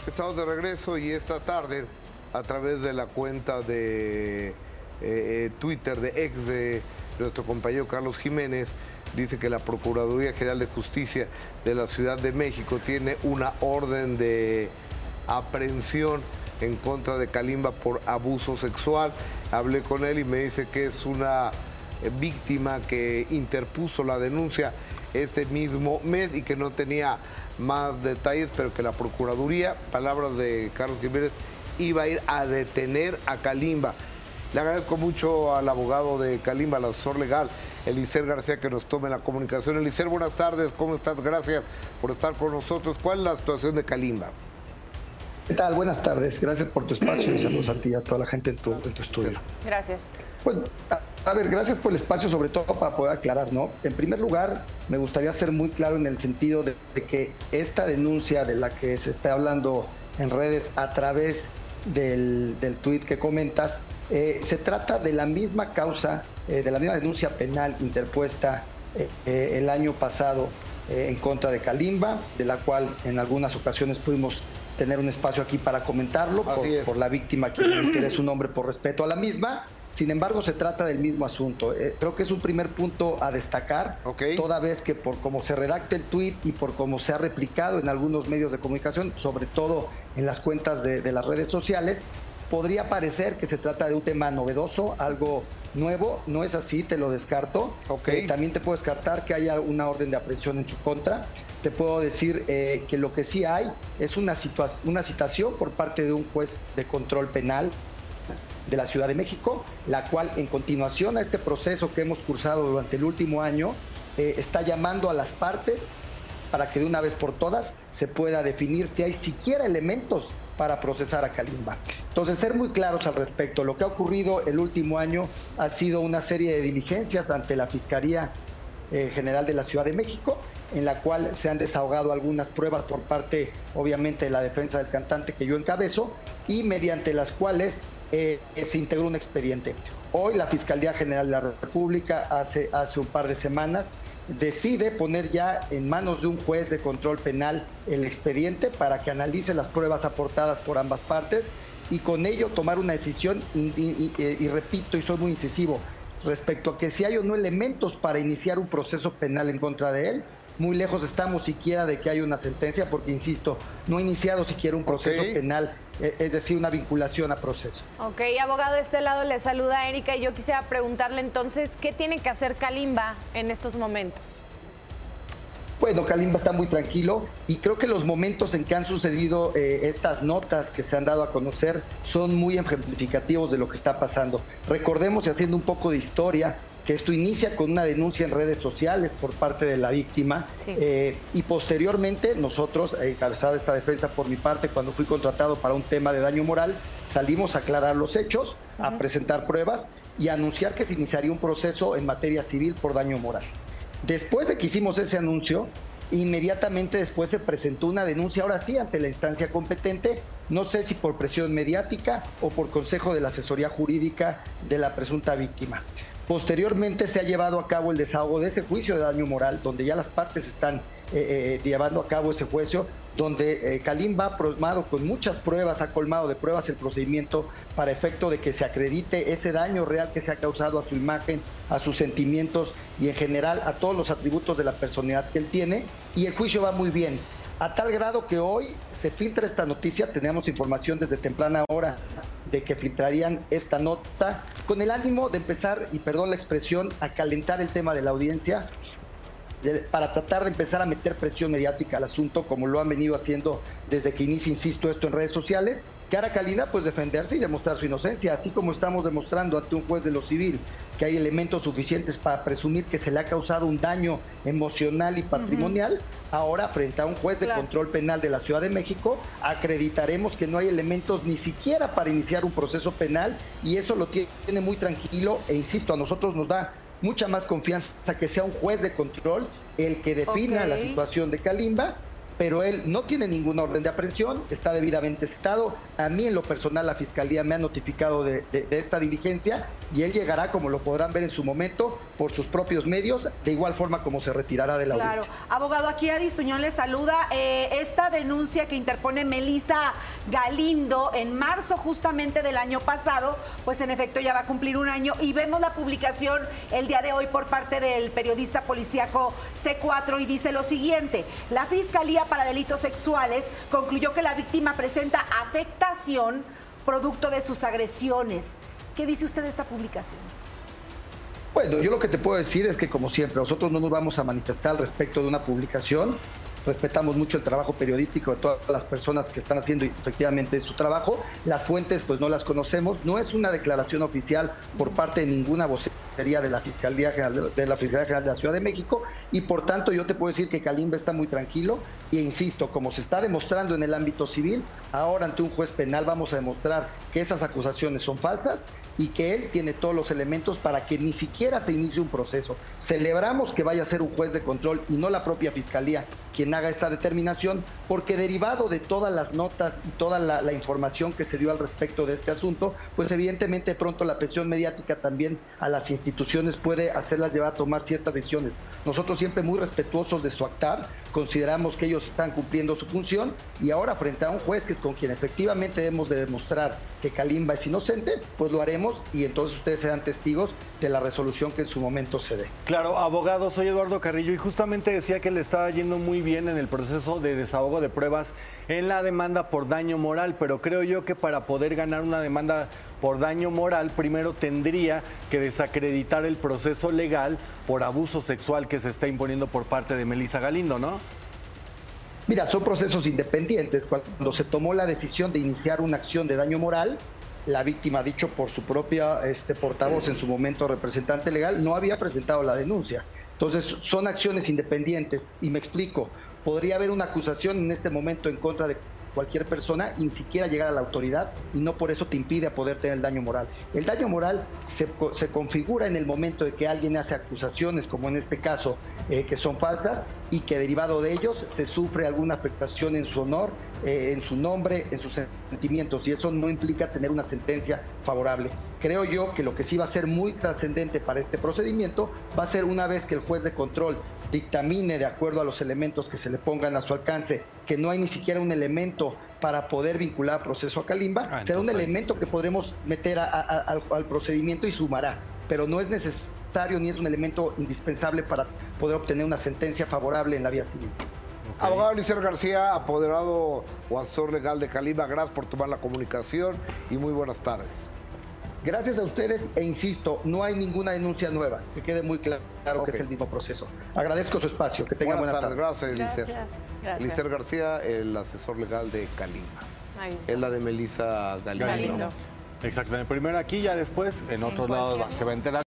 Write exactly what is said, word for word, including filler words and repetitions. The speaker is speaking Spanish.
Estamos de regreso y esta tarde, a través de la cuenta de eh, eh, Twitter, de ex de nuestro compañero Carlos Jiménez, dice que la Procuraduría General de Justicia de la Ciudad de México tiene una orden de aprehensión en contra de Kalimba por abuso sexual. Hablé con él y me dice que es una víctima que interpuso la denuncia este mismo mes y que no tenía más detalles, pero que la Procuraduría, palabras de Carlos Jiménez, iba a ir a detener a Kalimba. Le agradezco mucho al abogado de Kalimba, al asesor legal, Elicer García, que nos tome la comunicación. Elicer, buenas tardes, ¿cómo estás? Gracias por estar con nosotros. ¿Cuál es la situación de Kalimba? ¿Qué tal? Buenas tardes, gracias por tu espacio y saludos a ti y a toda la gente en tu, en tu estudio. Gracias. Pues, a, a ver, gracias por el espacio, sobre todo para poder aclarar, ¿no? En primer lugar, me gustaría ser muy claro en el sentido de, de que esta denuncia de la que se está hablando en redes a través del, del tuit que comentas, eh, se trata de la misma causa, eh, de la misma denuncia penal interpuesta eh, eh, el año pasado eh, en contra de Kalimba, de la cual en algunas ocasiones pudimos tener un espacio aquí para comentarlo por, por la víctima, que quiere su nombre por respeto a la misma. Sin embargo, se trata del mismo asunto. Eh, creo que es un primer punto a destacar, okay, toda vez que por cómo se redacta el tuit y por cómo se ha replicado en algunos medios de comunicación, sobre todo en las cuentas de, de las redes sociales, podría parecer que se trata de un tema novedoso, algo nuevo. No es así, te lo descarto. Okay. Eh, también te puedo descartar que haya una orden de aprehensión en su contra. Te puedo decir eh, que lo que sí hay es una, una citación por parte de un juez de control penal de la Ciudad de México, la cual en continuación a este proceso que hemos cursado durante el último año, eh, está llamando a las partes para que de una vez por todas se pueda definir si hay siquiera elementos para procesar a Kalimba. Entonces, ser muy claros al respecto. Lo que ha ocurrido el último año ha sido una serie de diligencias ante la Fiscalía eh, General de la Ciudad de México, en la cual se han desahogado algunas pruebas por parte, obviamente, de la defensa del cantante que yo encabezo, y mediante las cuales eh, se integró un expediente. Hoy la Fiscalía General de la República, hace, hace un par de semanas, decide poner ya en manos de un juez de control penal el expediente para que analice las pruebas aportadas por ambas partes y con ello tomar una decisión, y, y, y, y repito, y soy muy incisivo, respecto a que si hay o no elementos para iniciar un proceso penal en contra de él. Muy lejos estamos siquiera de que haya una sentencia, porque, insisto, no ha iniciado siquiera un proceso okay. penal, es decir, una vinculación a proceso. Ok, abogado, de este lado le saluda Erika y yo quisiera preguntarle entonces, ¿qué tiene que hacer Kalimba en estos momentos? Bueno, Kalimba está muy tranquilo y creo que los momentos en que han sucedido eh, estas notas que se han dado a conocer son muy ejemplificativos de lo que está pasando. Recordemos, y haciendo un poco de historia, que esto inicia con una denuncia en redes sociales por parte de la víctima, sí. eh, y posteriormente nosotros, encabezada esta defensa por mi parte, cuando fui contratado para un tema de daño moral, salimos a aclarar los hechos, uh-huh. a presentar pruebas y a anunciar que se iniciaría un proceso en materia civil por daño moral. Después de que hicimos ese anuncio, inmediatamente después se presentó una denuncia, ahora sí, ante la instancia competente, no sé si por presión mediática o por consejo de la asesoría jurídica de la presunta víctima. Posteriormente se ha llevado a cabo el desahogo de ese juicio de daño moral, donde ya las partes están eh, eh, llevando a cabo ese juicio, donde eh, Kalimba ha plasmado con muchas pruebas, ha colmado de pruebas el procedimiento para efecto de que se acredite ese daño real que se ha causado a su imagen, a sus sentimientos y en general a todos los atributos de la personalidad que él tiene, y el juicio va muy bien. A tal grado que hoy se filtra esta noticia, tenemos información desde temprana hora de que filtrarían esta nota con el ánimo de empezar, y perdón la expresión, a calentar el tema de la audiencia, de, para tratar de empezar a meter presión mediática al asunto, como lo han venido haciendo desde que inicia, insisto, esto en redes sociales, que hará Kalimba pues defenderse y demostrar su inocencia, así como estamos demostrando ante un juez de lo civil que hay elementos suficientes para presumir que se le ha causado un daño emocional y patrimonial. Uh-huh. Ahora, frente a un juez de claro. control penal de la Ciudad de México, acreditaremos que no hay elementos ni siquiera para iniciar un proceso penal, y eso lo tiene muy tranquilo, e insisto, a nosotros nos da mucha más confianza que sea un juez de control el que defina okay. la situación de Kalimba, pero él no tiene ninguna orden de aprehensión, está debidamente citado. A mí en lo personal la Fiscalía me ha notificado de, de, de esta diligencia y él llegará, como lo podrán ver en su momento, por sus propios medios, de igual forma como se retirará de la Claro. audiencia. Abogado, aquí Adis Tuñón le saluda. Eh, esta denuncia que interpone Melissa Galindo en marzo justamente del año pasado, pues en efecto ya va a cumplir un año y vemos la publicación el día de hoy por parte del periodista policíaco C cuatro y dice lo siguiente: la Fiscalía para Delitos Sexuales concluyó que la víctima presenta afectación producto de sus agresiones. ¿Qué dice usted de esta publicación? Bueno, yo lo que te puedo decir es que, como siempre, nosotros no nos vamos a manifestar al respecto de una publicación. Respetamos mucho el trabajo periodístico de todas las personas que están haciendo efectivamente su trabajo. Las fuentes, pues no las conocemos. No es una declaración oficial por parte de ninguna vocería de la Fiscalía General de la Fiscalía General de la Ciudad de México, y por tanto yo te puedo decir que Kalimba está muy tranquilo. Y insisto, como se está demostrando en el ámbito civil, ahora ante un juez penal vamos a demostrar que esas acusaciones son falsas y que él tiene todos los elementos para que ni siquiera se inicie un proceso. Celebramos que vaya a ser un juez de control y no la propia Fiscalía quien haga esta determinación, porque derivado de todas las notas y toda la, la información que se dio al respecto de este asunto, pues evidentemente pronto la presión mediática también a las instituciones puede hacerlas llevar a tomar ciertas decisiones. Nosotros siempre muy respetuosos de su actar, consideramos que ellos están cumpliendo su función y ahora frente a un juez que con quien efectivamente debemos de demostrar que Kalimba es inocente, pues lo haremos y entonces ustedes serán testigos de la resolución que en su momento se dé. Claro, abogado, soy Eduardo Carrillo y justamente decía que le estaba yendo muy bien en el proceso de desahogo de pruebas en la demanda por daño moral, pero creo yo que para poder ganar una demanda por daño moral, primero tendría que desacreditar el proceso legal por abuso sexual que se está imponiendo por parte de Melissa Galindo, ¿no? Mira, son procesos independientes. Cuando se tomó la decisión de iniciar una acción de daño moral, la víctima, dicho por su propia este, portavoz, en su momento representante legal, no había presentado la denuncia. Entonces, son acciones independientes. Y me explico, podría haber una acusación en este momento en contra de cualquier persona y ni siquiera llegar a la autoridad, y no por eso te impide a poder tener el daño moral. El daño moral se, se configura en el momento de que alguien hace acusaciones, como en este caso, eh, que son falsas, y que derivado de ellos se sufre alguna afectación en su honor, eh, en su nombre, en sus sentimientos, y eso no implica tener una sentencia favorable. Creo yo que lo que sí va a ser muy trascendente para este procedimiento va a ser una vez que el juez de control dictamine de acuerdo a los elementos que se le pongan a su alcance, que no hay ni siquiera un elemento para poder vincular al proceso a Kalimba, ah, será un elemento sí. que podremos meter a, a, a, al, al procedimiento y sumará, pero no es necesario ni es un elemento indispensable para poder obtener una sentencia favorable en la vía civil. Okay. Abogado Eliezer García, apoderado o asesor legal de Kalimba, gracias por tomar la comunicación y muy buenas tardes. Gracias a ustedes e insisto, no hay ninguna denuncia nueva, que quede muy claro okay. que es el mismo proceso. Agradezco su espacio, que tengan buenas, buenas tardes. tardes. Gracias, Eliezer. Gracias. Eliezer García, el asesor legal de Kalimba. Es la de Melissa Galindo. Galindo. Exactamente, primero aquí, ya después en otros lados se va a enterar.